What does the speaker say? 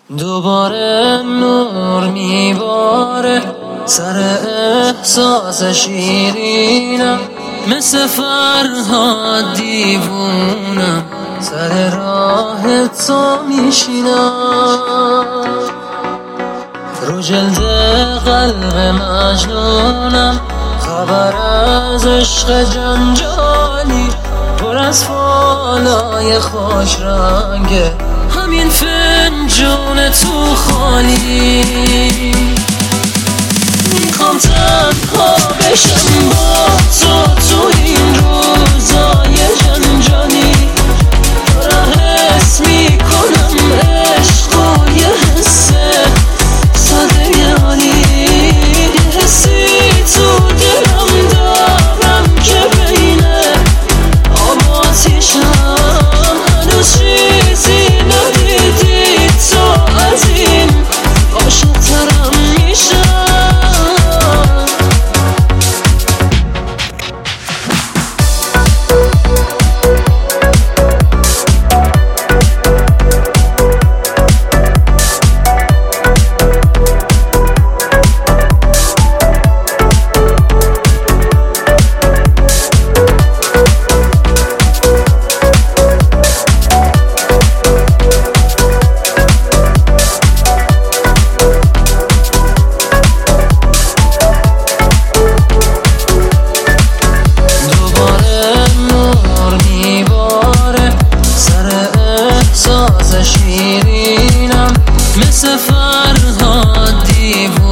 دوباره نور میباره سر احساس شیرینم، مثل فرهاد دیوونم سر راه تو میشینم. رو جلد قلب مجنونم، خبر از عشق جنجالی پر از فالای خوش رنگه، همین فنجون تو خالی. میخوام تنها بشم با تو این روزای جنجالی، دارم حس میکنم عشق و یه حس ساده عالی، یه حسی تو دلم دارم که بین آب و آتیشم هنوز چیزی ندیدی تو از این عاشق‌ترم میشم. شیرینم مثل فرهاد دیوونم